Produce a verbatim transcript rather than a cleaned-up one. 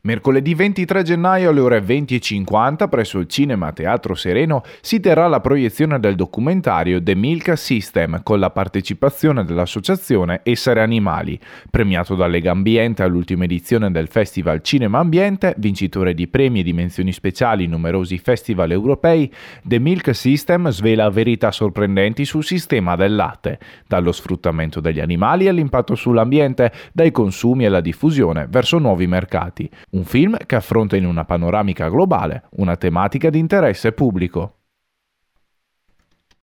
Mercoledì ventitré gennaio alle ore venti e cinquanta presso il Cinema Teatro Sereno si terrà la proiezione del documentario The Milk System con la partecipazione dell'associazione Essere Animali. Premiato da Lega Ambiente all'ultima edizione del Festival Cinema Ambiente, vincitore di premi e di menzioni speciali in numerosi festival europei, The Milk System svela verità sorprendenti sul sistema del latte, dallo sfruttamento degli animali all'impatto sull'ambiente, dai consumi alla diffusione verso nuovi mercati. Un film che affronta in una panoramica globale una tematica di interesse pubblico.